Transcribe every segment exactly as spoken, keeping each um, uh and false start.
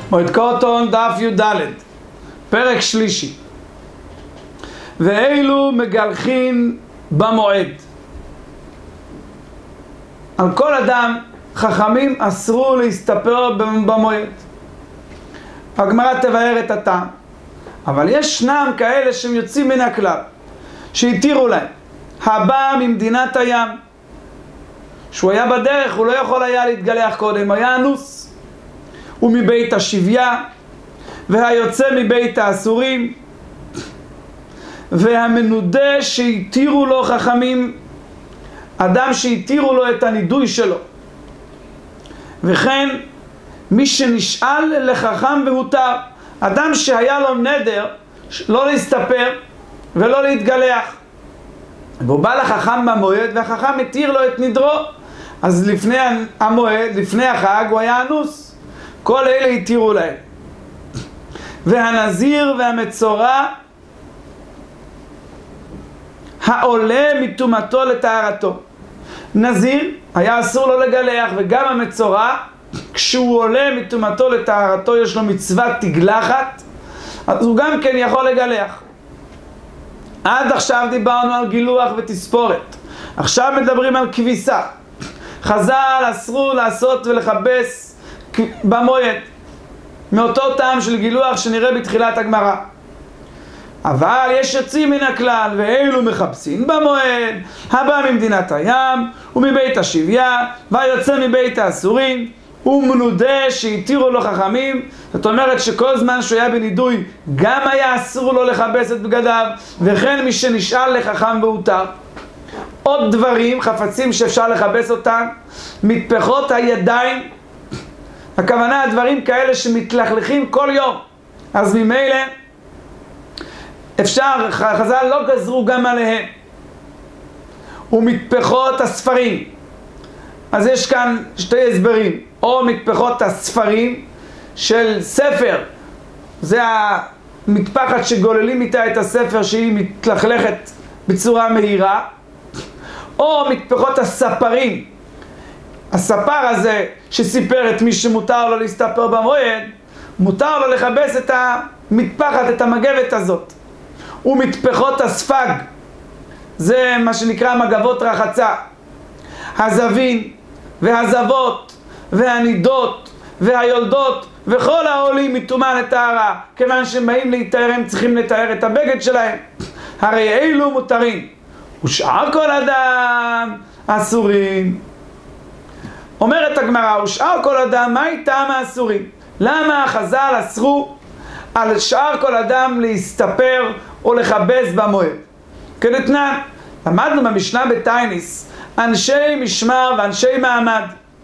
מועד קוטון דף י"ד, פרק שלישי. ואילו מגלחין במועד. על כל אדם חכמים אסרו להסתפר במועד. הגמרא תבאר את הטעם. אבל יש שנם כאלה שהם יוצאים מן הכלל, שהתירו להם. הבא ממדינת הים, שהוא היה בדרך, הוא לא יכול היה להתגלח קודם, היה אנוס. ומבית השביה, והיוצא מבית האסורים, והמנודה שהתירו לו חכמים, אדם שהתירו לו את הנידוי שלו. וכן מי שנשאל לחכם והותר, אדם שהיה לו נדר לא להסתפר ולא להתגלח, והוא בא לחכם במועד והחכם התיר לו את נדרו, אז לפני המועד, לפני החג, הוא היה אנוס. כל אלה התירו להם. והנזיר והמצורע העולה מטומאתו לטהרתו. נזיר היה אסור לו לגלח, וגם המצורע כשהוא עולה מטומאתו לטהרתו יש לו מצוות תגלחת, אז הוא גם כן יכול לגלח. עד עכשיו דיברנו על גילוח ותספורת, עכשיו מדברים על כביסה. חז"ל אסרו לעשות ולכבס במועד, מאותו טעם של גילוח שנראה בתחילת הגמרא. אבל יש יוצאים מן הכלל, ואילו מחפשים במועד, הבא ממדינת הים ומבית השביה, והיוצא מבית האסורים, ומנודה שהתירו לו חכמים. זאת אומרת שכל זמן שהוא היה בנידוי גם היה אסור לו לכבס את בגדיו, וכן מי שנשאל לחכם והותר. עוד דברים, חפצים שאפשר לכבס אותם, מטפחות הידיים, הכוונה הדברים כאלה שמתלכלכים כל יום, אז ממילא אפשר, חז"ל לא גזרו גם עליהם. ומטפחות הספרים, אז יש כאן שתי הסברים. או מטפחות הספרים של ספר, זה המטפחת שגוללים איתה את הספר שהיא מתלכלכת בצורה מהירה, או מטפחות הספרים, הספר הזה שסיפר את מי שמותר לו להסתפר במועד, מותר לו לכבס את המטפחת, את המגבת הזאת. ומטפחות הספג, זה מה שנקרא מגבות רחצה. הזבין והזבות והנידות והיולדות וכל העולים מטומאה לטהרה, כיוון שהם באים להתאר הם צריכים לתאר את הבגד שלהם, הרי אלו מותרים, ושאר כל אדם אסורים. אומרת הגמרא, ושאר כל אדם, מה טעם האסורים? למה חז"ל אסרו על שאר כל אדם להסתפר או לכבס במועד? כדתנן, למדנו במשנה בתייניס, אנשי משמר ואנשי מעמד.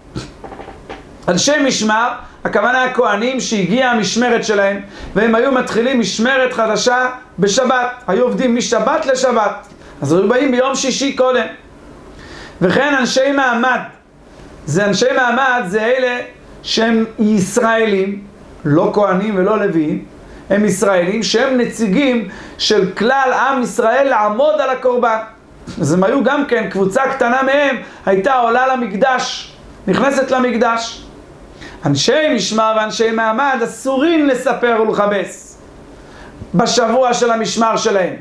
אנשי משמר, הכוונה הכהנים שהגיעה המשמרת שלהם, והם היו מתחילים משמרת חדשה בשבת, היו עובדים משבת לשבת, אז היו באים ביום שישי קודם. וכן אנשי מעמד, זה אנשי מעמד, זה אלה שהם ישראלים, לא כהנים ולא לוויים, הם ישראלים שהם נציגים של כלל עם ישראל לעמוד על הקורבן. אז הם היו גם כן, קבוצה קטנה מהם הייתה עולה למקדש, נכנסת למקדש. אנשי משמר ואנשי מעמד אסורים לספר ולכבס בשבוע של המשמר שלהם,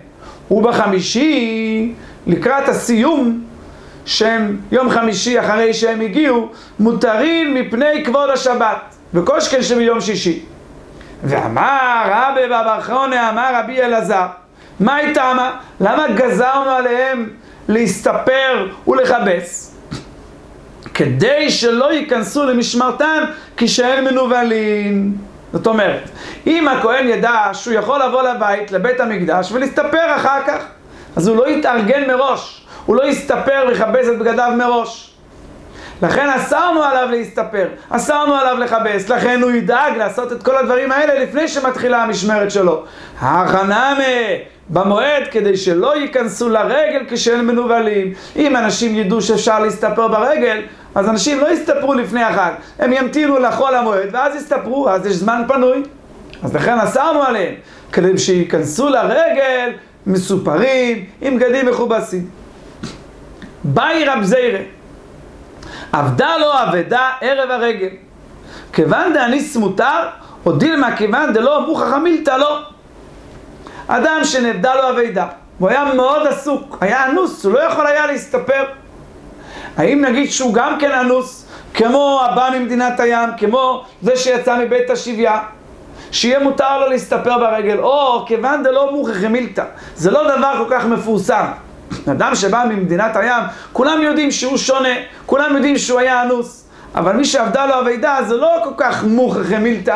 ובחמישי לקראת הסיום שהם יום חמישי אחרי שהם הגיעו, מותרים מפני כבוד השבת, וכל שכן שביום שישי. ואמר רבי בבר חונה, אמר רבי אלעזר, מה הייתה מה? למה גזרנו עליהם להסתפר ולכבס? כדי שלא ייכנסו למשמרתם כשהם מנוולים. זאת אומרת, אם הכהן ידע שהוא יכול לבוא לבית, לבית המקדש ולהסתפר אחר כך, אז הוא לא יתארגן מראש, הוא לא יסתפר לכבס את בגדיו מראש. לכן אסרנו עליו להסתפר, אסרנו עליו לכבס, לכן הוא ידאג לעשות את כל הדברים האלה לפני שמתחילה המשמרת שלו. הכנמה במועד, כדי שלא ייכנסו לרגל כשהם מנוולים. אם אנשים ידעו שאפשר להסתפר ברגל, אז אנשים לא יסתפרו לפני החג, הם ימתינו לחול המועד ואז יסתפרו, אז יש זמן פנוי. אז לכן אסרנו עליהם, כדי שייכנסו לרגל מסופרים עם בגדים מכובסים. באי רב זיירה, עבדה לו אבדה ערב הרגל, כיוון דאניס מותר או דילמה כיוון דלא מוכח המילתא לא. אדם שנבדה לו אבידה, הוא היה מאוד עסוק, היה אנוס, הוא לא יכול היה להסתפר. האם נגיד שהוא גם כן אנוס, כמו הבא ממדינת הים, כמו זה שיצא מבית השביה, שיהיה מותר לו להסתפר ברגל, או כיוון דלא מוכח המילתא, זה לא דבר כל כך מפורסם. אדם שבא ממדינת הים, כולם יודעים שהוא שונה, כולם יודעים שהוא היה אנוס, אבל מי שעבדה לו אבידה זה לא כל כך מוכח המילתא.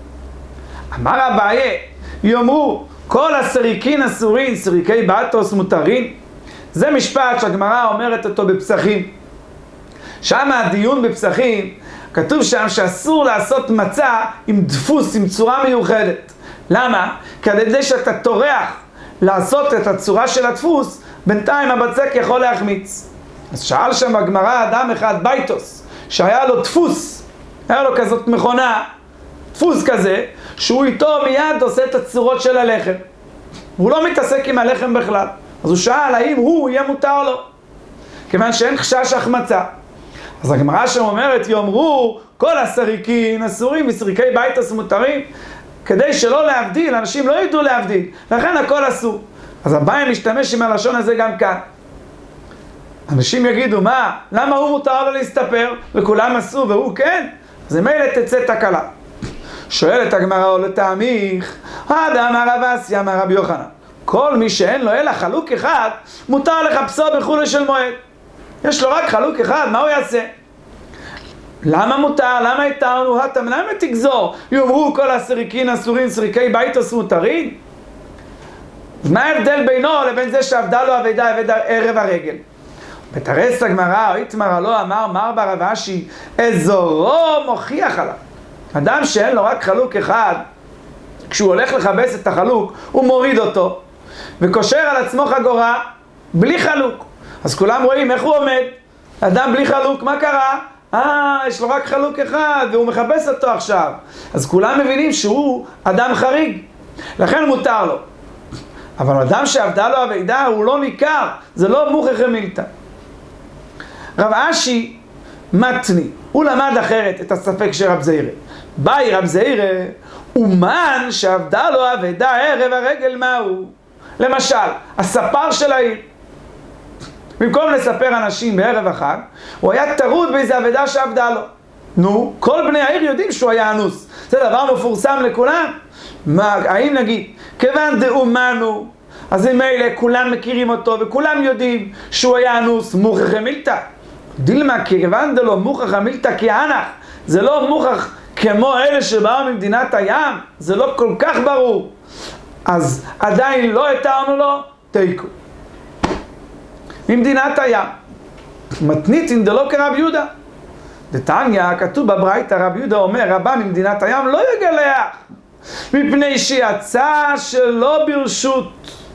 אמר אביי, יאמרו כל הסריקין אסורין, סריקי באטוס מותרין. זה משפט שהגמרא אומרת אותו בפסחים. שם הדיון בפסחים, כתוב שם שאסור לעשות מצה עם דפוס, עם צורה מיוחדת. למה? כדי שאתה טורח לעשות את הצורה של הדפוס, בינתיים הבצק יכול להחמיץ. אז שאל שם הגמרא אדם אחד, בייטוס, שהיה לו דפוס, היה לו כזאת מכונה, דפוס כזה, שהוא איתו מיד עושה את הצורות של הלחם. הוא לא מתעסק עם הלחם בכלל. אז הוא שאל האם הוא יהיה מותר לו, כיוון שאין חשש החמצה. אז הגמרא שם אומרת, יאמרו כל הסריקין אסורים וסריקי בייטוס מותרים, כדי שלא להבדיל, אנשים לא ידעו להבדיל, לכן הכל אסור. אז אביי משתמש עם הלשון הזה גם כאן. אנשים יגידו, מה? למה הוא מותר לו להסתפר וכולם אסור והוא כן? אז מילא תצא תקלה. שואלת הגמרא או לטעמיך, האדם הרב אסי אמר רבי יוחנן, כל מי שאין לו אלא חלוק אחד, מותר לחפשו בחולה של מועד. יש לו רק חלוק אחד, מה הוא יעשה? למה מותר? למה התרנו? התם, למה תגזור? יאמרו כל הסריקין אסורים, סריקי בייטוס מותרים? מה ההבדל בינו לבין זה שעבדה לו אבידה, אבידה ערב הרגל? בתרס הגמרא, או איתמר לא אמר, מר ברב אשי, אזורו מוכיח עליו. אדם שאין לו רק חלוק אחד, כשהוא הולך לחבס את החלוק, הוא מוריד אותו, וקושר על עצמו חגורה, בלי חלוק. אז כולם רואים איך הוא עומד. אדם בלי חלוק, מה קרה? אה, יש לו רק חלוק אחד, והוא מחבס אותו עכשיו. אז כולם מבינים שהוא אדם חריג, לכן מותר לו. אבל אדם שעבדה לו אבידה, הוא לא ניכר, זה לא מוכח המילתא. רב אשי מתני, הוא למד אחרת את הספק של רב זעירא. באי רב זעירא, אומן שעבדה לו אבידה ערב הרגל מהו? למשל, הספר של העיר. במקום לספר אנשים בערב החג, הוא היה טרוד באיזה אבידה שעבדה לו. נו, כל בני העיר יודעים שהוא היה אנוס. זה דבר מפורסם לכולם. מה, האם נגיד, כיוון דאומנו, אז אם אלה כולם מכירים אותו וכולם יודעים שהוא היה אנוס, מוכח המילתא. דילמה כיוון דלא מוכח המילתא כאנח, זה לא מוכח כמו אלה שבאו ממדינת הים, זה לא כל כך ברור. אז עדיין לא התרנו לו, תיקו. ממדינת הים. מתניתין דלא כרב יהודה. דתניא, כתוב בברייתא, רב יהודה אומר, רבה ממדינת הים לא יגלח, מפני שיצא שלא ברשות.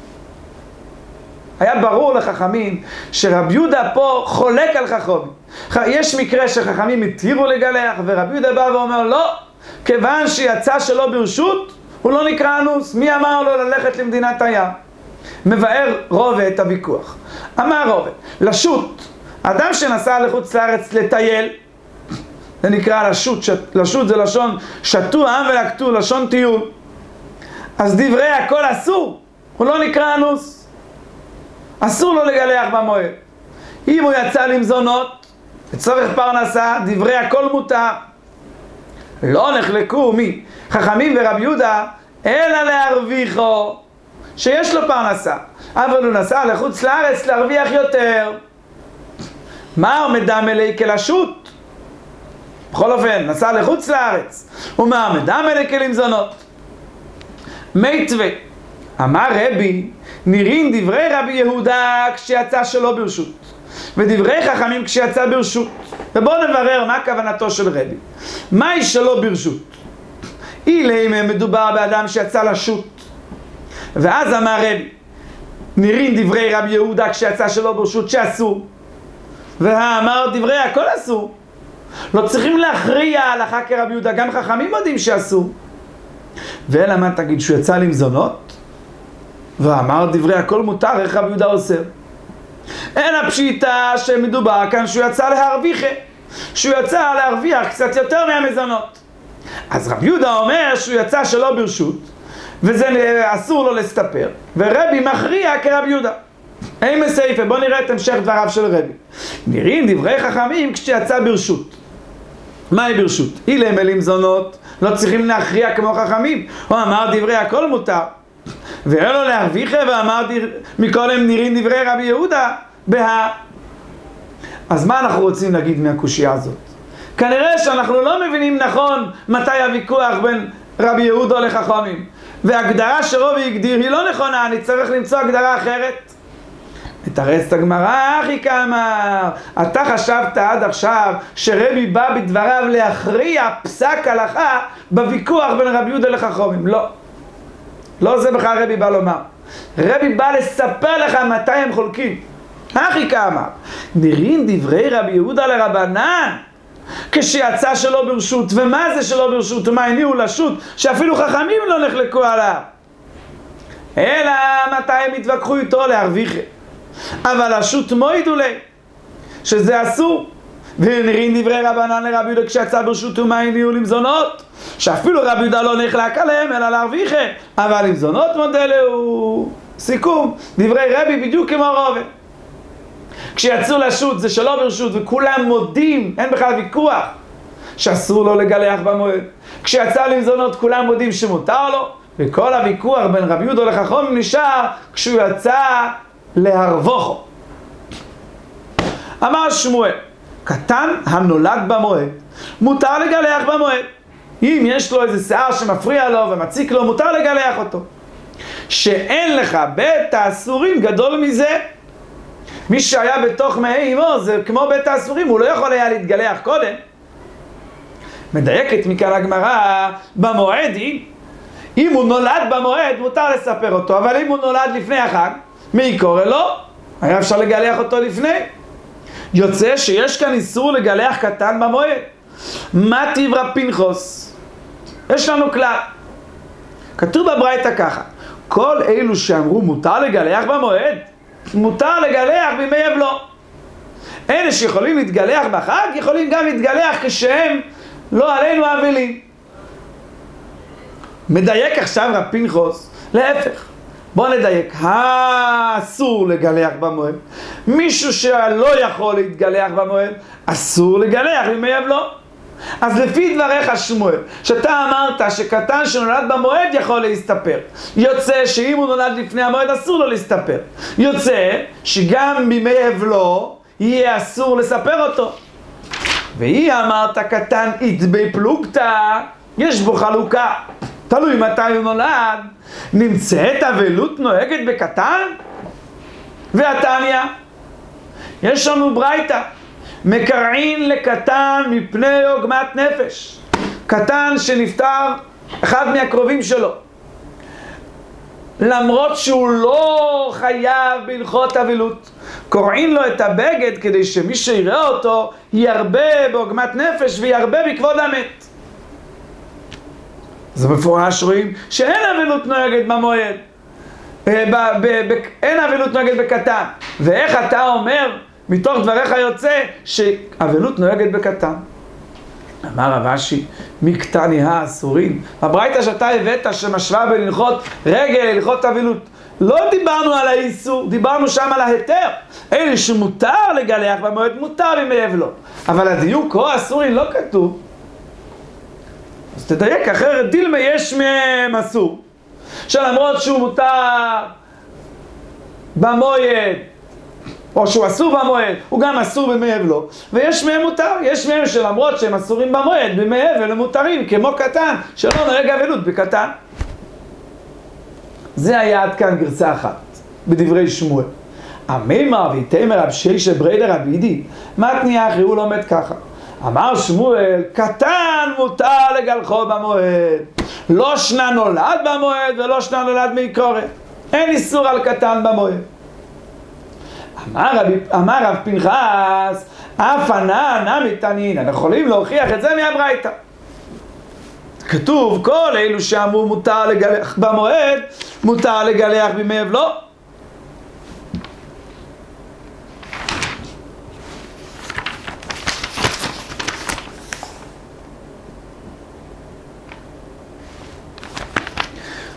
היה ברור לחכמים שרב יהודה פה חולק על חכמים. יש מקרה שחכמים התירו לגלח, ורב יהודה בא ואומר, לא, כיוון שיצא שלא ברשות, הוא לא נקרא אנוס. מי אמר לו ללכת למדינת הים? מבאר רובה את הוויכוח. אמר רובה, לשוט, אדם שנסע לחוץ לארץ לטייל, זה נקרא לשוט, לשוט זה לשון שתו העם ולקטו, לשון טיול. אז דברי הכל אסור, הוא לא נקרא אנוס. אסור לו לגלח במועד. אם הוא יצא למזונות, לצורך פרנסה, דברי הכל מותר. לא נחלקו מי? חכמים ורב יהודה, אלא להרוויחו, שיש לו פרנסה. אבל הוא נסע לחוץ לארץ להרוויח יותר. מה עומד דם אלי כלשוט? בכל אופן, נסע לחוץ לארץ. ומה עומד דם אלי כלמזונות? מיתווה. אמר רבי, נראים דברי רבי יהודה כשיצא שלא ברשות, ודברי חכמים כשיצא ברשות. ובואו נברר מה כוונתו של רבי. מהי שלא ברשות? אילם מדובר באדם שיצא לשוט, ואז אמר רבי, נראים דברי רבי יהודה כשיצא שלא ברשות שאסור, ואמר דברי הכל אסור. לא צריכים להכריע הלכה כרבי יהודה, גם חכמים יודעים שאסור. ואלא מה תגיד, שהוא יצא למזונות ואמר דברי הכל מותר, איך רבי יהודה עושה? אין הפשיטה שמדובר כאן שהוא יצא להרוויח, שהוא יצא להרוויח קצת יותר מהמזונות. אז רבי יהודה אומר שהוא יצא שלא ברשות, וזה אסור לו לסתפר, ורבי מכריע כרבי יהודה. אין מסייפה, בוא נראה את המשך דבריו של רבי. נראים דברי חכמים כשיצא ברשות. מהי ברשות? אילם אלים זונות, לא צריכים להכריע כמו חכמים. הוא אמר דברי הכל מותר. ואין לו להרוויחה, ואמר מקודם נראים דברי רבי יהודה בה. אז מה אנחנו רוצים להגיד מהקושייה הזאת? כנראה שאנחנו לא מבינים נכון מתי הוויכוח בין רבי יהודה לחכמים. והגדרה שרובי הגדיר היא לא נכונה, אני צריך למצוא הגדרה אחרת. מתרץ את הגמרא, אחי כאמר, אתה חשבת עד עכשיו שרבי בא בדבריו להכריע פסק הלכה בוויכוח בין רבי יהודה לחכמים. לא. לא זה בכלל רבי בא לומר. רבי בא לספר לך מתי הם חולקים. אחי כאמר, נראים דברי רבי יהודה לרבנן, כשיצא שלא ברשות. ומה זה שלא ברשות? ומה הניעו לשות? שאפילו חכמים לא נחלקו עליו. אלא מתי הם התווכחו איתו להרוויח. אבל השו"ת מוידו לי שזה אסור. ונראים דברי רבנן לרבי יהודה כשיצא ברשות ומה הניעו למזונות, שאפילו רבי יהודה לא נחלק עליהם אלא להרוויח. אבל למזונות מודה לו. סיכום דברי רבי בדיוק כמו רובה. כשיצאו לשו"ת זה שלא ברשות וכולם מודים, אין בכלל ויכוח שאסור לו לגלח במועד. כשיצא למזונות כולם מודים שמותר לו, וכל הוויכוח בין רבי יהודה לחכמים נשאר כשהוא יצא להרווחו. אמר שמואל, קטן הנולד במועד מותר לגלח במועד. אם יש לו איזה שיער שמפריע לו ומציק לו, מותר לגלח אותו. שאין לך בית האסורים גדול מזה. מי שהיה בתוך מעי אמו זה כמו בית האסורים, הוא לא יכול היה להתגלח קודם. מדייקת מכאן הגמרא, במועד היא, אם הוא נולד במועד מותר לספר אותו, אבל אם הוא נולד לפני החג, מי קורא לו? היה אפשר לגלח אותו לפני. יוצא שיש כאן איסור לגלח קטן במועד. מה תברא פנחס? יש לנו כלל. כתוב בברייתא ככה, כל אלו שאמרו מותר לגלח במועד, מותר לגלח בימי אבלו. אלה שיכולים להתגלח בחג, יכולים גם להתגלח כשהם לא עלינו אבלים. מדייק עכשיו רב פנחס, להפך. בוא נדייק, האסור לגלח במועד. מישהו שלא יכול להתגלח במועד, אסור לגלח בימי אבלו. אז לפי דבריך שמואל, שאתה אמרת שקטן שנולד במועד יכול להסתפר, יוצא שאם הוא נולד לפני המועד אסור לו להסתפר. יוצא שגם בימי אבלו יהיה אסור לספר אותו. והיא אמרת קטן איתבי פלוגתא, יש בו חלוקה, תלוי מתי הוא נולד. נמצאת אבלות נוהגת בקטן? והתניא, יש לנו ברייתא, מקרעין לקטן מפני עוגמת נפש. קטן שנפטר אחד מהקרובים שלו, למרות שהוא לא חייב בהלכות אבלות, קורעים לו את הבגד כדי שמי שיראה אותו ירבה בעוגמת נפש וירבה בכבוד המת. זה מפורש, רואים שאין אבלות נוהגת במועד, אין אבלות נוהגת בקטן. ואיך אתה אומר מתוך דבריך יוצא שאבלות נוהגת בקטן? אמר רב אשי, מקטני האסורים. הברייתא שאתה הבאת שמשווה בין הלכות רגל להלכות אבלות, לא דיברנו על האיסור, דיברנו שם על ההיתר. אלה שמותר לגלח במועד מותר בימי אבלות, אבל הדיוק או אסורים לא כתוב. אז תדייק, אחרת דילמה יש מהם אסור, שלמרות שהוא מותר במועד או שהוא אסור במועד, הוא גם אסור בימי אבלו. ויש מהם מותר, יש מהם שלמרות שהם אסורים במועד, בימי אבל הם מותרים, כמו קטן, שלא נוהג אבלות בקטן. זה היה עד כאן גרסה אחת, בדברי שמואל. המימר ויתמר רב שיישה בריידר רבידי, מתניא אחרי הוא לומד ככה. אמר שמואל, קטן מותר לגלחו במועד, לא שנה נולד במועד ולא שנה נולד מעיקורת. אין איסור על קטן במועד. אמר רב, אמר רב פנחס, אף ענה נמי תנין, אנחנו יכולים להוכיח את זה מהברייתא. כתוב, כל אלו שאמרו מותר לגלח במועד, מותר לגלח בימי אבלו.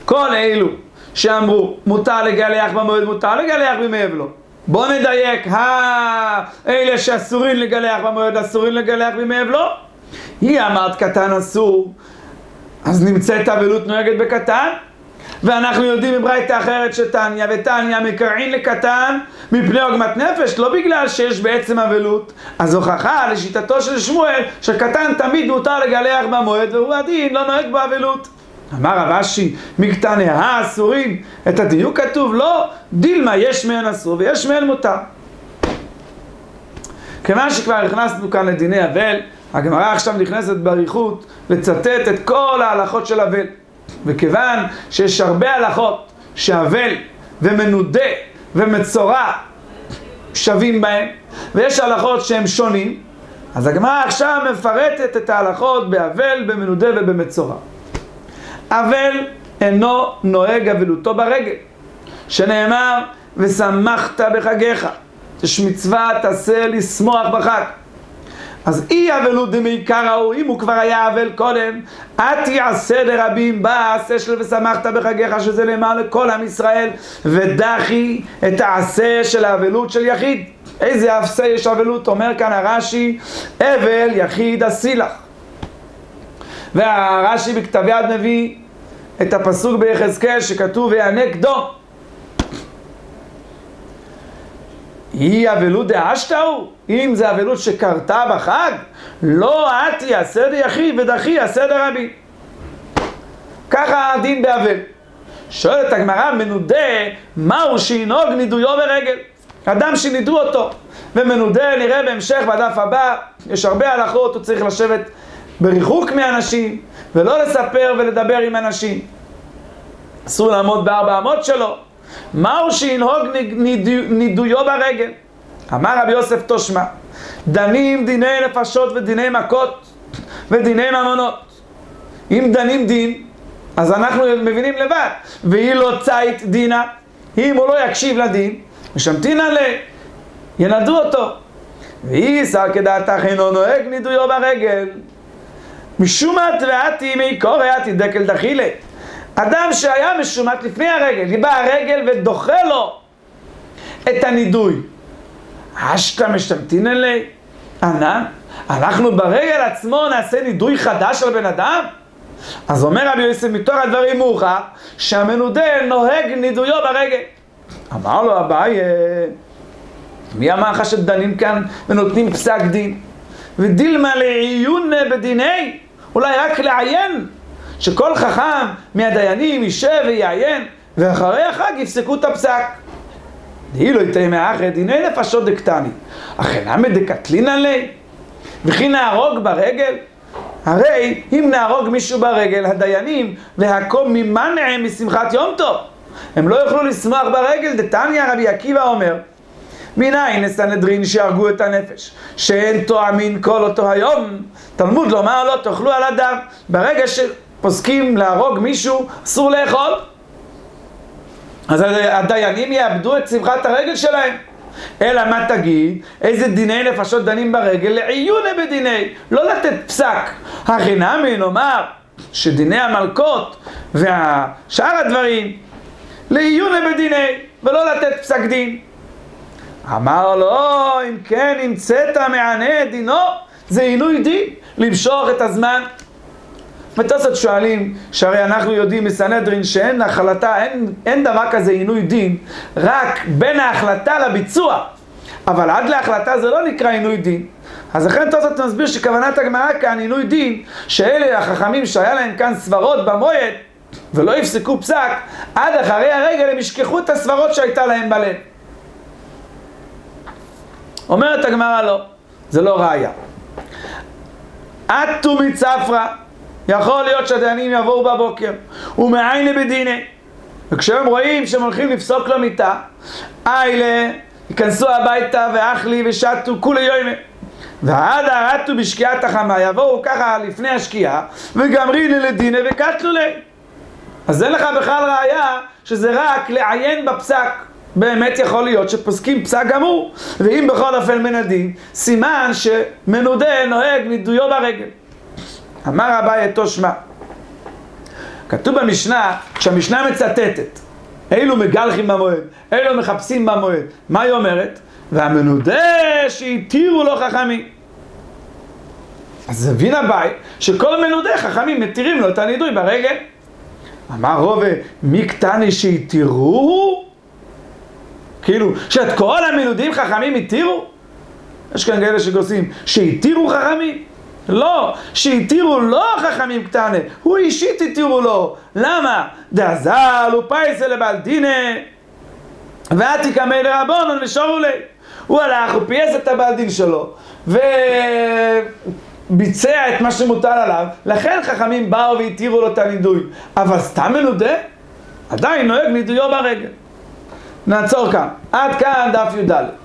כל אלו שאמרו מותר לגלח במועד, מותר לגלח בימי אבל. בוא נדייק, האלה שאסורים לגלח במועד, אסורים לגלח בימי אבל. היא אמרת קטן אסור, אז נמצאת אבלות נוהגת בקטן, ואנחנו יודעים מברייתא אחרת שתניא ותניא מקרעין לקטן מפני עוגמת נפש, לא בגלל שיש בעצם אבלות. אז הוכחה לשיטתו של שמואל שקטן תמיד מותר לגלח במועד, והוא הדין לא נוהג באבלות. אמר רב אשי מקטני האסורים, את הדיוק כתוב לא, דילמה יש מהן אסור ויש מהן מותר. כיוון שכבר הכנסנו כאן לדיני אבל, הגמרא עכשיו נכנסת באריכות לצטט את כל ההלכות של אבל. וכיוון שיש הרבה הלכות שאבל ומנודה ומצורע שווים בהם, ויש הלכות שהם שונים, אז הגמרא עכשיו מפרטת את ההלכות באבל, במנודה ובמצורע. אבל אינו נוהג אבלותו ברגל, שנאמר ושמחת בחגיך, יש מצווה תעשה לשמוח בחג. אז אי אבלות דמעיקר ההוא, אם הוא כבר היה אבל קודם, את יעשה לרבים, בא עשה של ושמחת בחגיך, שזה נאמר לכל עם ישראל, ודחי את העשה של האבלות של יחיד. איזה עשה יש אבלות? אומר כאן הרש"י, אבל יחיד הסילח. והרש"י בכתב יד מביא את הפסוק ביחזקאל שכתוב ויענק דום. היא אבלות דאשתהו, אם זה אבלות שקרתה בחג, לא עתי עשה ליחיד ודחי עשה לרבים. ככה הדין באבל. שואלת הגמרא, מנודה מהו שינהוג נידויו ברגל? אדם שנידו אותו ומנודה, נראה בהמשך בדף הבא, יש הרבה הלכות, הוא צריך לשבת בריחוק מאנשים ולא לספר ולדבר עם אנשים, אסור לעמוד בארבע אמות שלו. מהו שינהוג נידויו ברגל? אמר רבי יוסף תושמה, דנים דיני נפשות ודיני מכות ודיני ממונות. אם דנים דין, אז אנחנו מבינים לבד, והיא לא צית דינה, אם הוא לא יקשיב לדין, משמתינה לה, ינדו אותו. והיא שר כדעתך אינו נוהג נידויו ברגל, משום התרעתי מעיקור העתי דקל דחילה. אדם שהיה משומט לפני הרגל, בא הרגל ודוחה לו את הנידוי, אשתה משתמתין אלי, ענה, אנחנו ברגל עצמו נעשה נידוי חדש על בן אדם? אז אומר רבי יוסף, מתוך הדברים מוכח שהמנודה נוהג נידויו ברגל. אמר לו אביי, מי אמר לך שדנים כאן ונותנים פסק דין? ודילמה לעיון בדיני, אולי רק לעיין, שכל חכם מהדיינים יישב ויעיין, ואחרי החג יפסקו את הפסק. דהי לא יתאמה אחרי דיני נפשות דקטני, אחרי למה דקטלין עלי, וכי נהרוג ברגל? הרי אם נהרוג מישהו ברגל, הדיינים להקום ממנעם משמחת יום טוב, הם לא יוכלו לשמוח ברגל. דתניא רבי עקיבא אומר, מניין הסנהדרין שהרגו את הנפש, שאין תואמין כל אותו היום, תלמוד לומר לא תאכלו על אדם. ברגע שפוסקים להרוג מישהו אסור לאכול, אז הדיינים יאבדו את שמחת הרגל שלהם. אלא מה תגיד? איזה דיני נפשות דנים ברגל? לעיונה בדיני, לא לתת פסק. הכי נמי נאמר שדיני המלכות והשאר הדברים לעיונה בדיני, ולא לתת פסק דין. אמר לו, אם כן נמצאת מענה דינו, זה עינוי דין, למשוך את הזמן. ותוספות שואלים, שהרי אנחנו יודעים מסנהדרין שאין החלטה, אין, אין דבר כזה עינוי דין, רק בין ההחלטה לביצוע, אבל עד להחלטה זה לא נקרא עינוי דין. אז לכן תוספות מסביר שכוונת הגמרא כאן עינוי דין, שאלה החכמים שהיה להם כאן סברות במועד ולא יפסקו פסק, עד אחרי הרגל הם ישכחו את הסברות שהייתה להם בלב. אומרת הגמרא לא, זה לא ראיה. אטו מצפרא, יכול להיות שהדיינים יבואו בבוקר ומעייני בדיני, וכשהם רואים שהם הולכים לפסוק לו מיטה, איילה ייכנסו הביתה ואכלי ושתו כולי יוימה, ועד הרתו בשקיעת החמה, יבואו ככה לפני השקיעה וגמריני לדיני וקטלו לי. אז אין לך בכלל ראיה שזה רק לעיין בפסק. באמת יכול להיות שפוסקים פסק גמור, ואם בכל אופן מן הדין, סימן שמנודה נוהג נידויו ברגל. אמר אביי תושמע, כתוב במשנה, כשהמשנה מצטטת, אילו מגלחים במועד, אילו מחפשים במועד, מה היא אומרת? והמנודה שהתירו לו חכמים. אז הבין הבית שכל מנודה חכמים מתירים לו את הנידוי ברגל. אמר רובה, מי קטני שהתירו? כאילו, שאת כל המנודים חכמים התירו? יש כאן כאלה שגוסים, שהתירו חכמים? לא, שהתירו לא חכמים קטני, הוא אישית התירו לו. למה? דאזל ופייסה לבעל דינה, ועתיקה מי לרבונון ושורו לי. הוא הלך, הוא פייס את הבעל דין שלו, וביצע את מה שמוטל עליו, לכן חכמים באו והתירו לו את הנידוי. אבל סתם מנודה? עדיין נוהג נידויו ברגל. נעצור כאן. עד כאן דף י"ד.